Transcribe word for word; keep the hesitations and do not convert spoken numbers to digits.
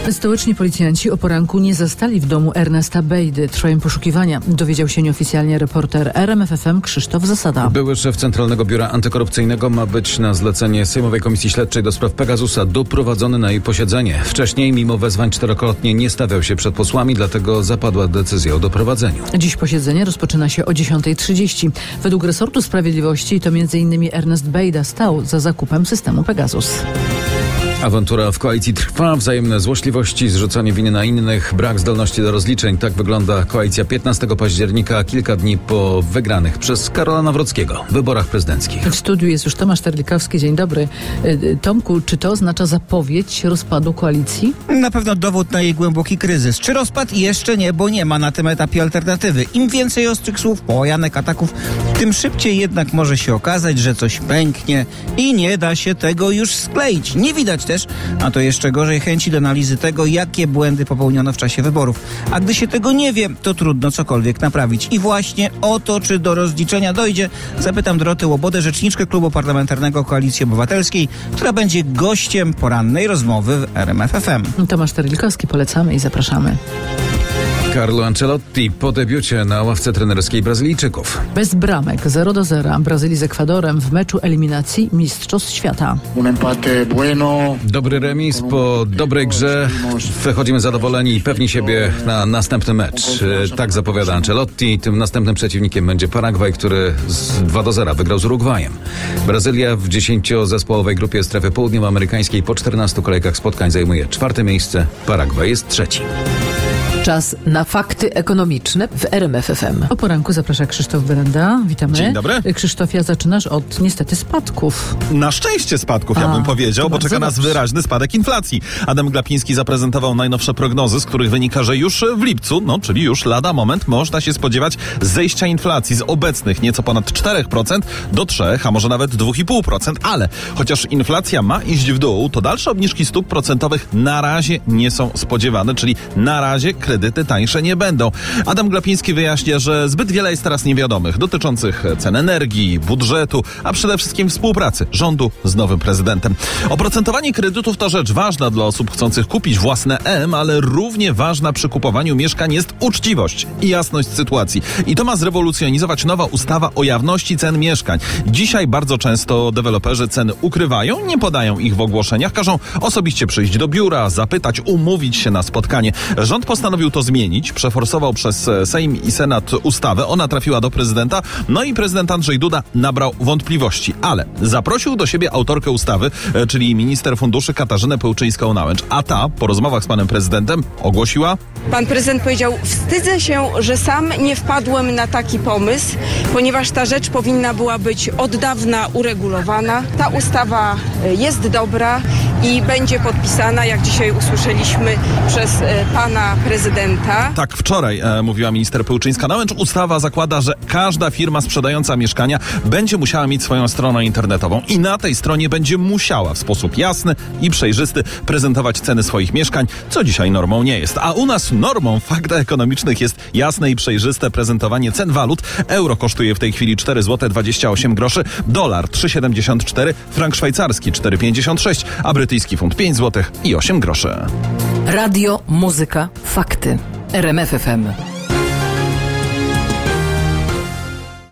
Stołeczni policjanci o poranku nie zastali w domu Ernesta Bejdy. Trwają poszukiwania. Dowiedział się nieoficjalnie reporter R M F F M Krzysztof Zasada. Były szef Centralnego Biura Antykorupcyjnego ma być na zlecenie Sejmowej Komisji Śledczej do spraw Pegasusa doprowadzony na jej posiedzenie. Wcześniej, mimo wezwań, czterokrotnie nie stawiał się przed posłami, dlatego zapadła decyzja o doprowadzeniu. Dziś posiedzenie rozpoczyna się o dziesiąta trzydzieści. Według resortu sprawiedliwości to między innymi Ernest Bejda stał za zakupem systemu Pegasus. Awantura w koalicji trwa, wzajemne złośliwości, zrzucanie winy na innych, brak zdolności do rozliczeń. Tak wygląda koalicja piętnastego października, kilka dni po wygranych przez Karola Nawrockiego wyborach prezydenckich. W studiu jest już Tomasz Terlikowski. Dzień dobry. Tomku, czy to oznacza zapowiedź rozpadu koalicji? Na pewno dowód na jej głęboki kryzys. Czy rozpad? Jeszcze nie, bo nie ma na tym etapie alternatywy. Im więcej ostrych słów, połajanek, ataków, tym szybciej jednak może się okazać, że coś pęknie i nie da się tego już skleić. Nie widać też, a to jeszcze gorzej, chęci do analizy tego, jakie błędy popełniono w czasie wyborów. A gdy się tego nie wie, to trudno cokolwiek naprawić. I właśnie o to, czy do rozliczenia dojdzie, zapytam Dorotę Łobodę, rzeczniczkę Klubu Parlamentarnego Koalicji Obywatelskiej, która będzie gościem porannej rozmowy w R M F F M. Tomasz Terlikowski, polecamy i zapraszamy. Carlo Ancelotti po debiucie na ławce trenerskiej Brazylijczyków. Bez bramek, zero do zera Brazylii z Ekwadorem w meczu eliminacji Mistrzostw Świata. Dobry remis po dobrej grze. Wychodzimy zadowoleni i pewni siebie na następny mecz. Tak zapowiada Ancelotti. Tym następnym przeciwnikiem będzie Paragwaj, który z dwa do zera wygrał z Urugwajem. Brazylia w dziesięciozespołowej grupie strefy południowoamerykańskiej po czternastu kolejkach spotkań zajmuje czwarte miejsce. Paragwaj jest trzeci. Czas na fakty ekonomiczne w R M F F M. O poranku zaprasza Krzysztof Berenda. Witamy. Dzień dobry. Krzysztofia, zaczynasz od niestety spadków. Na szczęście spadków, ja A, bym powiedział, bo czeka nas dobrze. wyraźny spadek inflacji. Adam Glapiński zaprezentował najnowsze prognozy, z których wynika, że już w lipcu, no czyli już lada moment, można się spodziewać zejścia inflacji z obecnych nieco ponad cztery procent do trzy procent, a może nawet dwa i pół procent. Ale chociaż inflacja ma iść w dół, to dalsze obniżki stóp procentowych na razie nie są spodziewane, czyli na razie kredyty tańsze nie będą. Adam Glapiński wyjaśnia, że zbyt wiele jest teraz niewiadomych dotyczących cen energii, budżetu, a przede wszystkim współpracy rządu z nowym prezydentem. Oprocentowanie kredytów to rzecz ważna dla osób chcących kupić własne M, ale równie ważna przy kupowaniu mieszkań jest uczciwość i jasność sytuacji. I to ma zrewolucjonizować nowa ustawa o jawności cen mieszkań. Dzisiaj bardzo często deweloperzy ceny ukrywają, nie podają ich w ogłoszeniach, każą osobiście przyjść do biura, zapytać, umówić się na spotkanie. Rząd postanowił to zmienić, przeforsował przez Sejm i Senat ustawę, ona trafiła do prezydenta, no i prezydent Andrzej Duda nabrał wątpliwości, ale zaprosił do siebie autorkę ustawy, czyli minister funduszy Katarzynę Pełczyńską-Nałęcz, a ta po rozmowach z panem prezydentem ogłosiła: Pan prezydent powiedział: wstydzę się, że sam nie wpadłem na taki pomysł, ponieważ ta rzecz powinna była być od dawna uregulowana. Ta ustawa jest dobra i będzie podpisana, jak dzisiaj usłyszeliśmy, przez pana prezydenta. Tak, wczoraj e, mówiła minister Pełczyńska-Nałęcz. Ustawa zakłada, że każda firma sprzedająca mieszkania będzie musiała mieć swoją stronę internetową i na tej stronie będzie musiała w sposób jasny i przejrzysty prezentować ceny swoich mieszkań, co dzisiaj normą nie jest. A u nas normą w faktach ekonomicznych jest jasne i przejrzyste prezentowanie cen walut. Euro kosztuje w tej chwili cztery złote dwadzieścia osiem groszy, dolar trzy siedemdziesiąt cztery, frank szwajcarski cztery pięćdziesiąt sześć, a brytyjski funt pięć złotych i osiem groszy. Radio, muzyka, fakty. R M F F M.